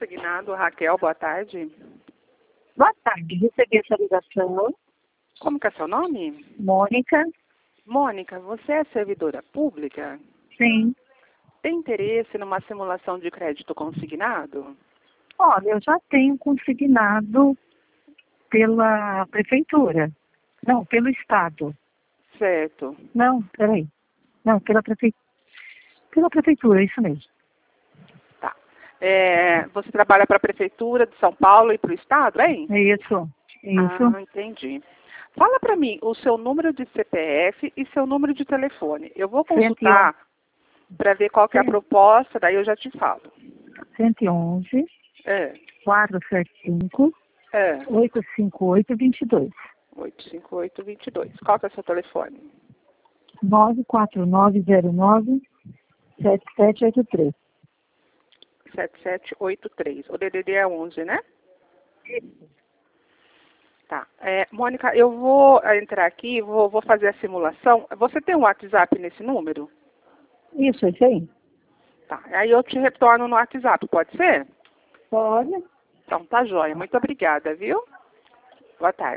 Consignado, Raquel, boa tarde. Boa tarde, recebi essa ligação. Como que é seu nome? Mônica? Mônica, você é servidora pública? Sim. Tem interesse numa simulação de crédito consignado? Olha, eu já tenho consignado pela prefeitura. Não, pelo Estado. Certo. Não, peraí. Não, pela prefeitura, isso mesmo. Tá. Você trabalha para a Prefeitura de São Paulo e para o Estado, hein? Isso. Ah, entendi. Fala para mim o seu número de CPF e seu número de telefone. Eu vou consultar para ver qual que é a proposta, daí eu já te falo. 111 É. 475 É. 858-22. 858-22. Qual que é o seu telefone? 94909-7783. 7783. O DDD é 11, né? Tá. Mônica, eu vou entrar aqui, vou fazer a simulação. Você tem um WhatsApp nesse número? Isso aí. Tá. Aí eu te retorno no WhatsApp, pode ser? Pode. Então tá jóia. Muito obrigada, viu? Boa tarde.